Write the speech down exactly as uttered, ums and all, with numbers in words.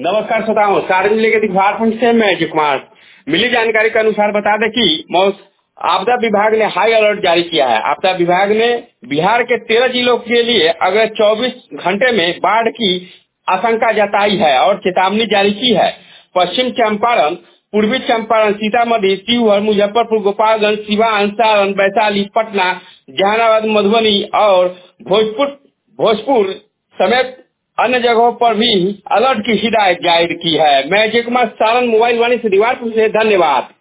नमस्कार श्रोताओं, सार्वजनिक जिले के दिघवारपुर से मैं अजय कुमार। मिली जानकारी के अनुसार बता दें कि मौसम आपदा विभाग ने हाई अलर्ट जारी किया है। आपदा विभाग ने बिहार के तेरह जिलों के लिए अगले चौबीस घंटे में बाढ़ की आशंका जताई है और चेतावनी जारी की है। पश्चिम चंपारण, पूर्वी चंपारण, सीतामढ़ी, शिवहर, मुजफ्फरपुर, गोपालगंज, सिवान, सारण, वैशाली, पटना, जहानाबाद, मधुबनी और भोजपुर भोजपुर समेत अन्य जगहों पर भी अलर्ट की हिदायत जारी की है। मैं अजय कुमार, सारण मोबाइल वाणी से दीवारपुर से। धन्यवाद।